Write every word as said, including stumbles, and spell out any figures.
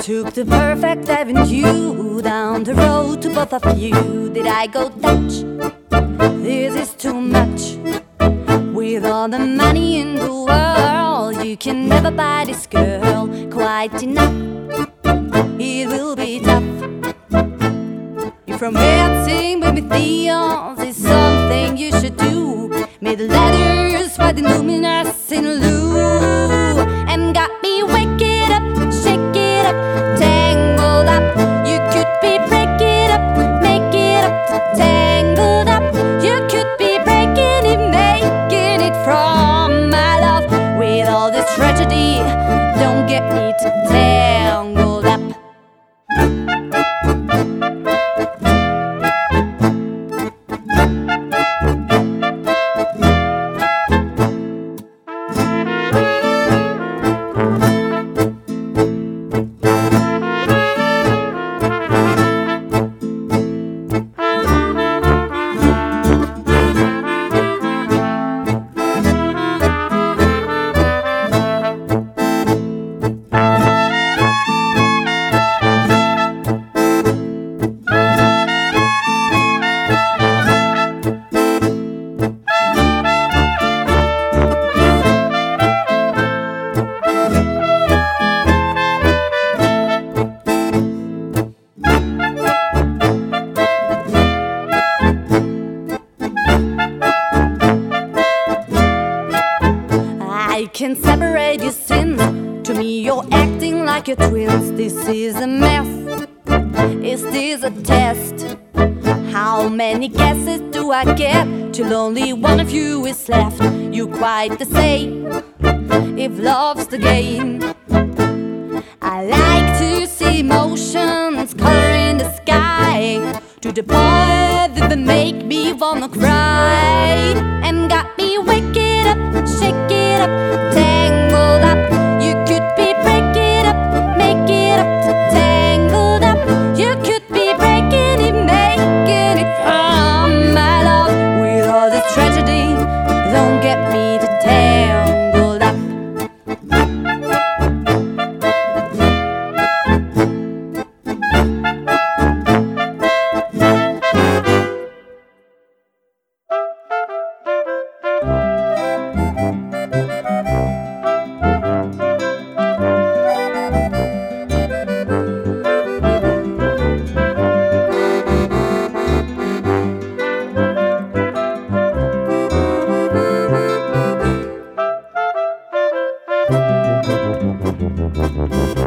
took the perfect avenue down the road to both of you. Did I go Dutch? This is too much. With all the money in the world, you can never buy this girl quite enough. It will be tough. If romancing with me theons is something you should do, may the letters find the luminous in Lou, and got me wicked up, shake it up, tangled up. You could be break it up, make it up, tangled up. You could be breaking it, making it from my love. With all this tragedy, don't get me too tangled up. I can separate your sins. To me you're acting like you're twins. This is a mess. Is this a test? How many guesses do I get till only one of you is left? You quite the same, if love's the game. I like to see emotions color in the sky, to the point that they make me wanna cry, and got me wicked up, shake it up, tangled up. You could be break it up, make it up, tangled up. You could be breaking it, making it from my love. With all this tragedy, don't get me too tangled up. Thank you.